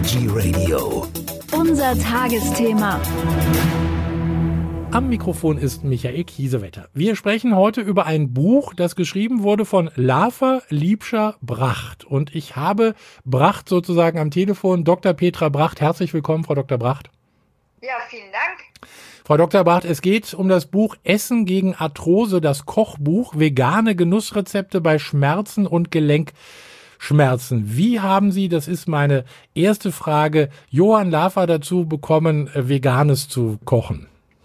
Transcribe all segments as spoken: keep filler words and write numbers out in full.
Veggie Radio. Unser Tagesthema. Am Mikrofon ist Michael Kiesewetter. Wir sprechen heute über ein Buch, das geschrieben wurde von Lafer Liebscher-Bracht. Und ich habe Bracht sozusagen am Telefon, Doktor Petra Bracht. Herzlich willkommen, Frau Doktor Bracht. Ja, vielen Dank. Frau Doktor Bracht, es geht um das Buch Essen gegen Arthrose, das Kochbuch, vegane Genussrezepte bei Schmerzen und Gelenkschmerzen. Wie haben Sie, das ist meine erste Frage, Johann Lafer dazu bekommen, Veganes zu kochen?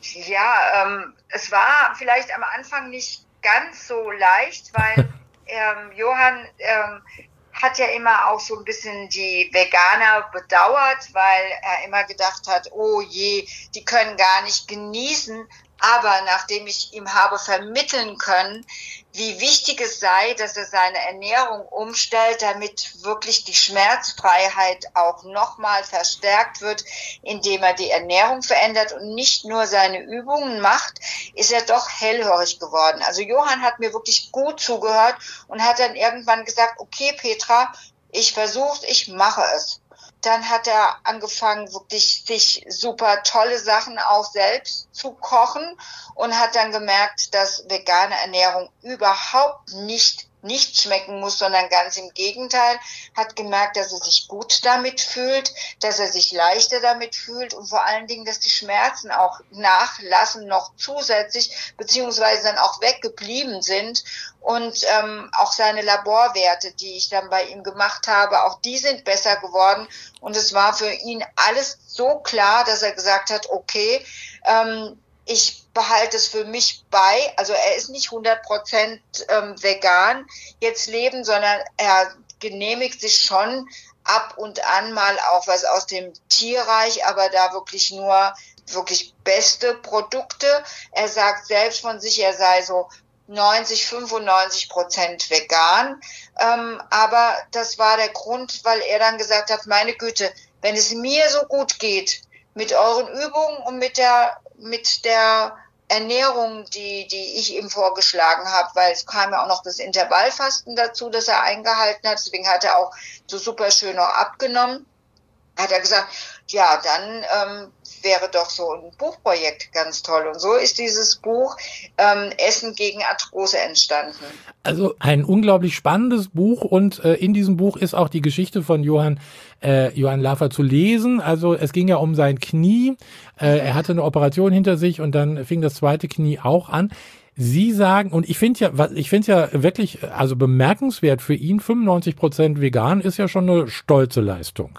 Ja, ähm, es war vielleicht am Anfang nicht ganz so leicht, weil ähm, Johann ähm, hat ja immer auch so ein bisschen die Veganer bedauert, weil er immer gedacht hat, oh je, die können gar nicht genießen. Aber nachdem ich ihm habe vermitteln können, wie wichtig es sei, dass er seine Ernährung umstellt, damit wirklich die Schmerzfreiheit auch nochmal verstärkt wird, indem er die Ernährung verändert und nicht nur seine Übungen macht, ist er doch hellhörig geworden. Also Johann hat mir wirklich gut zugehört und hat dann irgendwann gesagt, okay Petra, ich versuch's, ich mache es. Dann hat er angefangen, wirklich sich super tolle Sachen auch selbst zu kochen und hat dann gemerkt, dass vegane Ernährung überhaupt nicht nicht schmecken muss, sondern ganz im Gegenteil, hat gemerkt, dass er sich gut damit fühlt, dass er sich leichter damit fühlt und vor allen Dingen, dass die Schmerzen auch nachlassen noch zusätzlich, beziehungsweise dann auch weggeblieben sind und ähm, auch seine Laborwerte, die ich dann bei ihm gemacht habe, auch die sind besser geworden und es war für ihn alles so klar, dass er gesagt hat, okay, ähm, ich behalte es für mich bei, also er ist nicht hundert Prozent ähm, vegan jetzt leben, sondern er genehmigt sich schon ab und an mal auch was aus dem Tierreich, aber da wirklich nur wirklich beste Produkte. Er sagt selbst von sich, er sei so neunzig, fünfundneunzig Prozent vegan, ähm, aber das war der Grund, weil er dann gesagt hat, meine Güte, wenn es mir so gut geht, mit euren Übungen und mit der mit der Ernährung, die die ich ihm vorgeschlagen habe, weil es kam ja auch noch das Intervallfasten dazu, das er eingehalten hat, deswegen hat er auch so super schön noch abgenommen, hat er gesagt, ja, dann ähm, wäre doch so ein Buchprojekt ganz toll. Und so ist dieses Buch ähm, Essen gegen Arthrose entstanden. Also ein unglaublich spannendes Buch und äh, in diesem Buch ist auch die Geschichte von Johann äh, Johann Lafer zu lesen. Also es ging ja um sein Knie. Äh, er hatte eine Operation hinter sich und dann fing das zweite Knie auch an. Sie sagen, und ich finde ja, ich finde ja wirklich, also bemerkenswert für ihn, fünfundneunzig Prozent vegan ist ja schon eine stolze Leistung.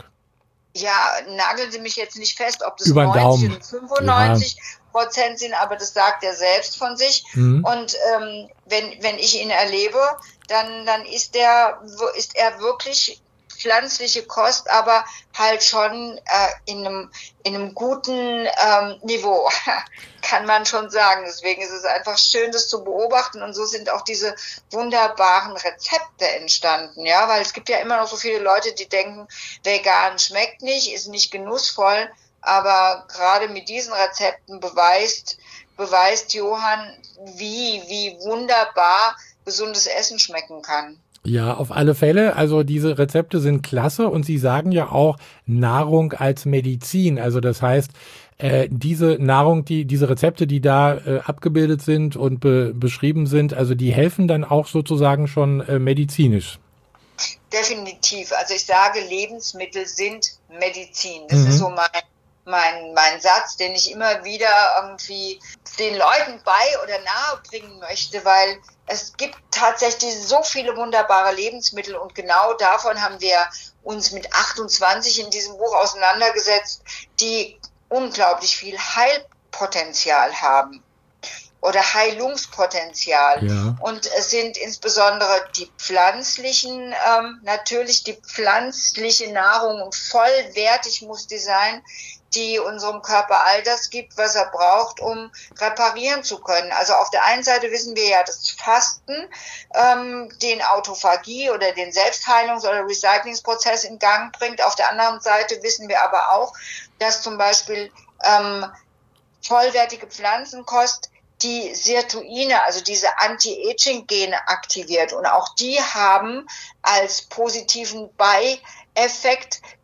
Ja, nageln Sie mich jetzt nicht fest, ob das Über neunzig und fünfundneunzig Prozent sind, aber das sagt er selbst von sich. Mhm. Und ähm, wenn wenn ich ihn erlebe, dann dann ist der ist er wirklich pflanzliche Kost, aber halt schon äh, in einem in einem guten ähm, Niveau, kann man schon sagen. Deswegen ist es einfach schön, das zu beobachten und so sind auch diese wunderbaren Rezepte entstanden, ja, weil es gibt ja immer noch so viele Leute, die denken, vegan schmeckt nicht, ist nicht genussvoll, aber gerade mit diesen Rezepten beweist beweist Johann, wie wie wunderbar gesundes Essen schmecken kann. Ja, auf alle Fälle. Also diese Rezepte sind klasse und Sie sagen ja auch Nahrung als Medizin. Also das heißt, äh, diese Nahrung, die diese Rezepte, die da äh, abgebildet sind und be beschrieben sind, also die helfen dann auch sozusagen schon äh, medizinisch. Definitiv. Also ich sage, Lebensmittel sind Medizin. Das Mhm. ist so mein Mein, mein Satz, den ich immer wieder irgendwie den Leuten bei oder nahe bringen möchte, weil es gibt tatsächlich so viele wunderbare Lebensmittel und genau davon haben wir uns mit achtundzwanzig in diesem Buch auseinandergesetzt, die unglaublich viel Heilpotenzial haben oder Heilungspotenzial. Ja. Und es sind insbesondere die pflanzlichen, ähm, natürlich die pflanzliche Nahrung und vollwertig muss die sein, die unserem Körper all das gibt, was er braucht, um reparieren zu können. Also auf der einen Seite wissen wir ja, dass Fasten ähm, den Autophagie oder den Selbstheilungs- oder Recyclingsprozess in Gang bringt. Auf der anderen Seite wissen wir aber auch, dass zum Beispiel ähm, vollwertige Pflanzenkost die Sirtuine, also diese Anti-Aging-Gene aktiviert. Und auch die haben als positiven Beieffekt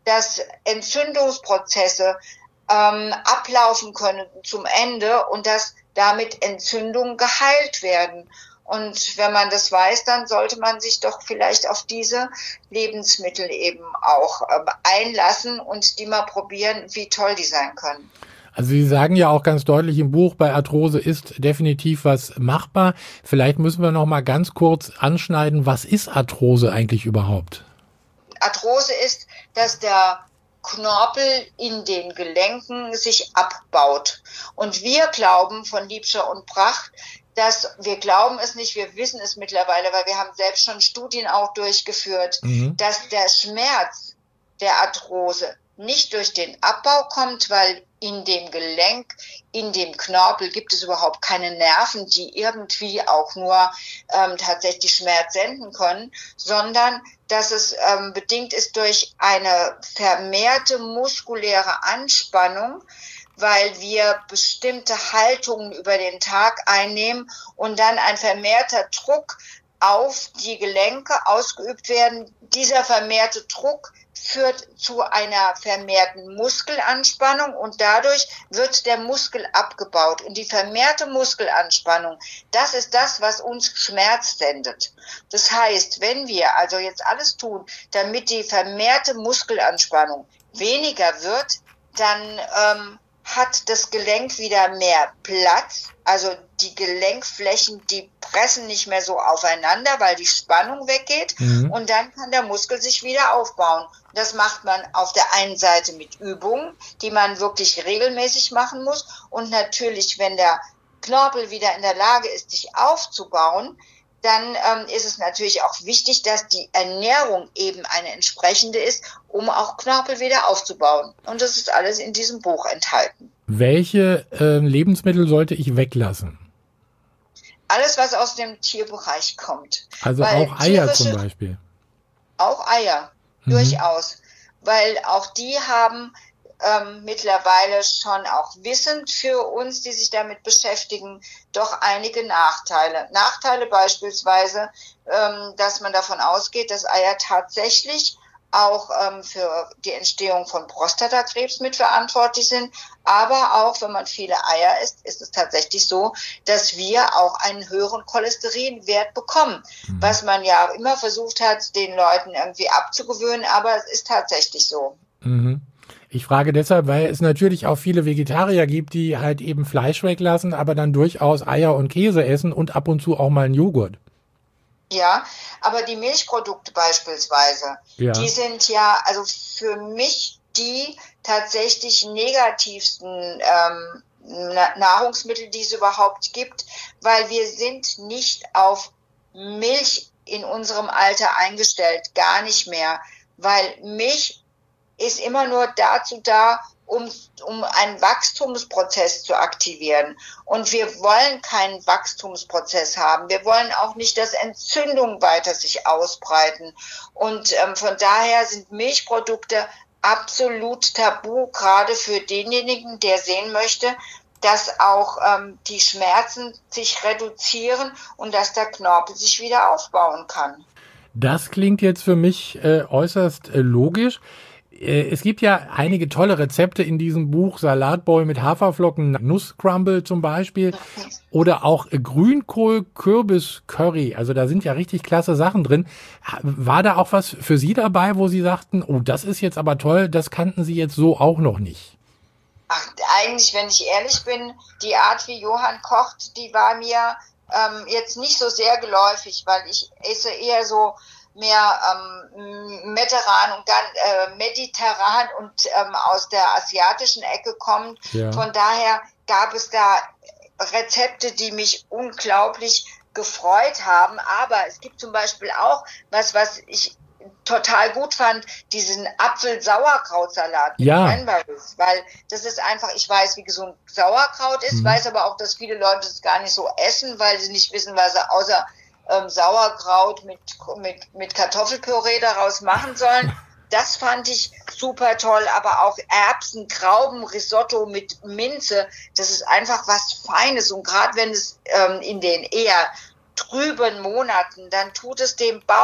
dass Entzündungsprozesse ähm, ablaufen können zum Ende und dass damit Entzündungen geheilt werden. Und wenn man das weiß, dann sollte man sich doch vielleicht auf diese Lebensmittel eben auch äh, einlassen und die mal probieren, wie toll die sein können. Also Sie sagen ja auch ganz deutlich im Buch, bei Arthrose ist definitiv was machbar. Vielleicht müssen wir noch mal ganz kurz anschneiden, was ist Arthrose eigentlich überhaupt? Arthrose ist, dass der Knorpel in den Gelenken sich abbaut. Und wir glauben von Liebscher und Bracht, dass wir glauben es nicht, wir wissen es mittlerweile, weil wir haben selbst schon Studien auch durchgeführt, mhm. dass der Schmerz der Arthrose nicht durch den Abbau kommt, weil in dem Gelenk, in dem Knorpel gibt es überhaupt keine Nerven, die irgendwie auch nur ähm, tatsächlich Schmerz senden können, sondern dass es ähm, bedingt ist durch eine vermehrte muskuläre Anspannung, weil wir bestimmte Haltungen über den Tag einnehmen und dann ein vermehrter Druck auf die Gelenke ausgeübt werden. Dieser vermehrte Druck führt zu einer vermehrten Muskelanspannung und dadurch wird der Muskel abgebaut. Und die vermehrte Muskelanspannung, das ist das, was uns Schmerz sendet. Das heißt, wenn wir also jetzt alles tun, damit die vermehrte Muskelanspannung weniger wird, dann ähm, hat das Gelenk wieder mehr Platz. Also die Gelenkflächen, die pressen nicht mehr so aufeinander, weil die Spannung weggeht. Mhm. Und dann kann der Muskel sich wieder aufbauen. Das macht man auf der einen Seite mit Übungen, die man wirklich regelmäßig machen muss. Und natürlich, wenn der Knorpel wieder in der Lage ist, sich aufzubauen, dann ähm, ist es natürlich auch wichtig, dass die Ernährung eben eine entsprechende ist, um auch Knorpel wieder aufzubauen. Und das ist alles in diesem Buch enthalten. Welche äh, Lebensmittel sollte ich weglassen? Alles, was aus dem Tierbereich kommt. Also weil auch Eier tierische, zum Beispiel? Auch Eier, mhm. durchaus. Weil auch die haben ähm, mittlerweile schon auch wissend für uns, die sich damit beschäftigen, doch einige Nachteile. Nachteile beispielsweise, ähm, dass man davon ausgeht, dass Eier tatsächlich auch ähm, für die Entstehung von Prostatakrebs mitverantwortlich sind. Aber auch, wenn man viele Eier isst, ist es tatsächlich so, dass wir auch einen höheren Cholesterinwert bekommen. Mhm. Was man ja immer versucht hat, den Leuten irgendwie abzugewöhnen. Aber es ist tatsächlich so. Mhm. Ich frage deshalb, weil es natürlich auch viele Vegetarier gibt, die halt eben Fleisch weglassen, aber dann durchaus Eier und Käse essen und ab und zu auch mal einen Joghurt. Ja, aber die Milchprodukte beispielsweise, ja. die sind ja, also für mich die tatsächlich negativsten ähm, Nahrungsmittel, die es überhaupt gibt, weil wir sind nicht auf Milch in unserem Alter eingestellt, gar nicht mehr, weil Milch ist immer nur dazu da, um, um einen Wachstumsprozess zu aktivieren. Und wir wollen keinen Wachstumsprozess haben. Wir wollen auch nicht, dass Entzündungen weiter sich ausbreiten. Und ähm, von daher sind Milchprodukte absolut tabu, gerade für denjenigen, der sehen möchte, dass auch ähm, die Schmerzen sich reduzieren und dass der Knorpel sich wieder aufbauen kann. Das klingt jetzt für mich äh, äußerst äh, logisch. Es gibt ja einige tolle Rezepte in diesem Buch, Salatbowl mit Haferflocken, Nusscrumble zum Beispiel oder auch Grünkohl-Kürbis-Curry. Also da sind ja richtig klasse Sachen drin. War da auch was für Sie dabei, wo Sie sagten, oh, das ist jetzt aber toll, das kannten Sie jetzt so auch noch nicht? Ach, eigentlich, wenn ich ehrlich bin, die Art, wie Johann kocht, die war mir ähm, jetzt nicht so sehr geläufig, weil ich esse eher so mehr ähm, mediterran und dann äh, mediterran und ähm, aus der asiatischen Ecke kommt. Ja. Von daher gab es da Rezepte, die mich unglaublich gefreut haben. Aber es gibt zum Beispiel auch was, was ich total gut fand, diesen Apfel-Sauerkrautsalat mit ja. Cranberries, weil das ist einfach, ich weiß, wie gesund Sauerkraut ist, mhm. weiß aber auch, dass viele Leute es gar nicht so essen, weil sie nicht wissen, was sie außer Ähm, Sauerkraut mit, mit, mit Kartoffelpüree daraus machen sollen. Das fand ich super toll, aber auch Erbsen, Trauben, Risotto mit Minze, das ist einfach was Feines und gerade wenn es ähm, in den eher trüben Monaten, dann tut es dem Bauch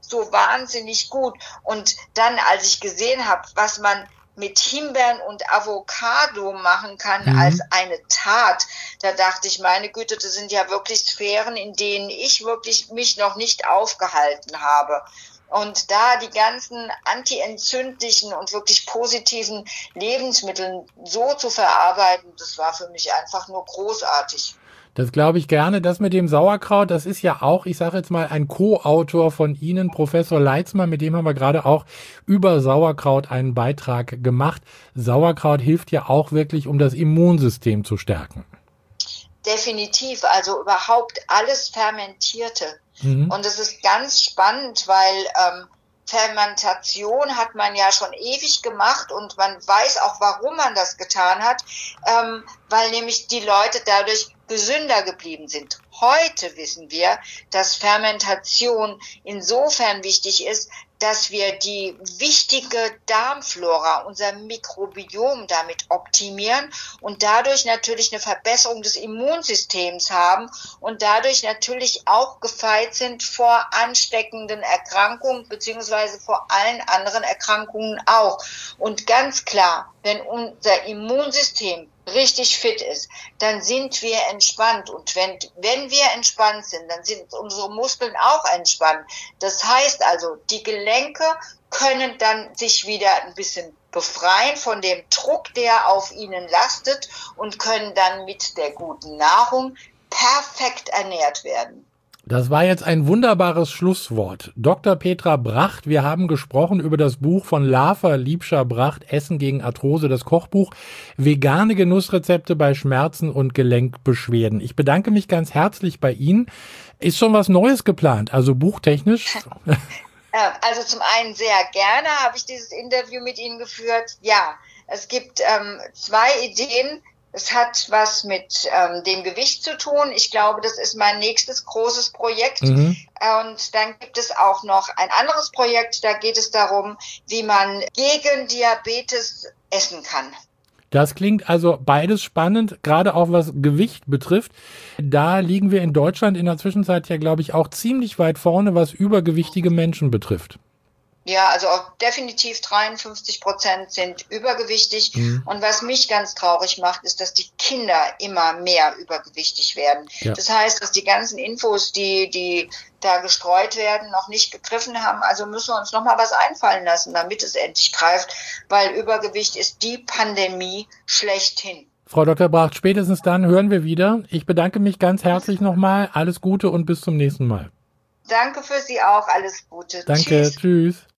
so wahnsinnig gut. Und dann, als ich gesehen habe, was man mit Himbeeren und Avocado machen kann mhm. als eine Tat, da dachte ich, meine Güte, das sind ja wirklich Sphären, in denen ich wirklich mich noch nicht aufgehalten habe. Und da die ganzen antientzündlichen und wirklich positiven Lebensmittel so zu verarbeiten, das war für mich einfach nur großartig. Das glaube ich gerne. Das mit dem Sauerkraut, das ist ja auch, ich sage jetzt mal, ein Co-Autor von Ihnen, Professor Leitzmann, mit dem haben wir gerade auch über Sauerkraut einen Beitrag gemacht. Sauerkraut hilft ja auch wirklich, um das Immunsystem zu stärken. Definitiv, also überhaupt alles Fermentierte. Mhm. Und es ist ganz spannend, weil ähm, Fermentation hat man ja schon ewig gemacht und man weiß auch, warum man das getan hat, ähm, weil nämlich die Leute dadurch gesünder geblieben sind. Heute wissen wir, dass Fermentation insofern wichtig ist, dass wir die wichtige Darmflora, unser Mikrobiom damit optimieren und dadurch natürlich eine Verbesserung des Immunsystems haben und dadurch natürlich auch gefeit sind vor ansteckenden Erkrankungen beziehungsweise vor allen anderen Erkrankungen auch. Und ganz klar, wenn unser Immunsystem richtig fit ist, dann sind wir entspannt. Und wenn, wenn wir entspannt sind, dann sind unsere Muskeln auch entspannt. Das heißt also, die Gelenke können dann sich wieder ein bisschen befreien von dem Druck, der auf ihnen lastet und können dann mit der guten Nahrung perfekt ernährt werden. Das war jetzt ein wunderbares Schlusswort. Doktor Petra Bracht, wir haben gesprochen über das Buch von Lafer Liebscher-Bracht, Essen gegen Arthrose, das Kochbuch, vegane Genussrezepte bei Schmerzen und Gelenkbeschwerden. Ich bedanke mich ganz herzlich bei Ihnen. Ist schon was Neues geplant, also buchtechnisch? Also zum einen sehr gerne habe ich dieses Interview mit Ihnen geführt. Ja, es gibt ähm, zwei Ideen. Es hat was mit ähm, dem Gewicht zu tun. Ich glaube, das ist mein nächstes großes Projekt. Mhm. Und dann gibt es auch noch ein anderes Projekt. Da geht es darum, wie man gegen Diabetes essen kann. Das klingt also beides spannend, gerade auch was Gewicht betrifft. Da liegen wir in Deutschland in der Zwischenzeit ja, glaube ich, auch ziemlich weit vorne, was übergewichtige Menschen betrifft. Ja, also auch definitiv dreiundfünfzig Prozent sind übergewichtig. Mhm. Und was mich ganz traurig macht, ist, dass die Kinder immer mehr übergewichtig werden. Ja. Das heißt, dass die ganzen Infos, die, die da gestreut werden, noch nicht gegriffen haben. Also müssen wir uns noch mal was einfallen lassen, damit es endlich greift, weil Übergewicht ist die Pandemie schlechthin. Frau Doktor Bracht, spätestens dann hören wir wieder. Ich bedanke mich ganz herzlich nochmal. Alles Gute und bis zum nächsten Mal. Danke für Sie auch. Alles Gute. Danke. Tschüss. Tschüss.